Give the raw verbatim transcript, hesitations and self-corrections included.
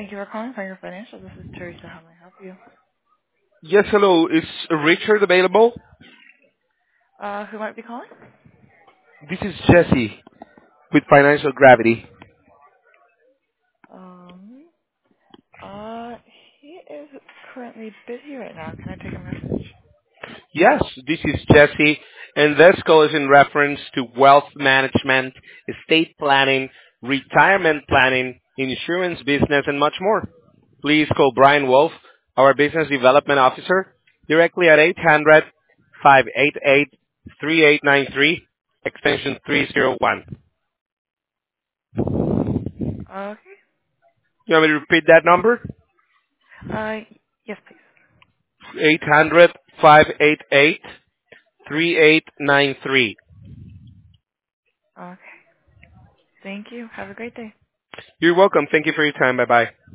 Thank you for calling Fire Financial. This is Teresa. How may I help you? Yes, hello. Is Richard available? Uh, who might be calling? This is Jesse with Financial Gravity. Um, uh, he is currently busy right now. Can I take a message? Yes, this is Jesse, and this call is in reference to wealth management, estate planning, retirement planning, insurance business, and much more. Please call Brian Wolf, our Business Development Officer, directly at eight hundred, five eight eight, three eight nine three, extension three zero one. Okay. You want me to repeat that number? Uh, yes, please. Eight hundred, five eight eight, three eight nine three. Okay. Thank you. Have a great day. You're welcome. Thank you for your time. Bye-bye.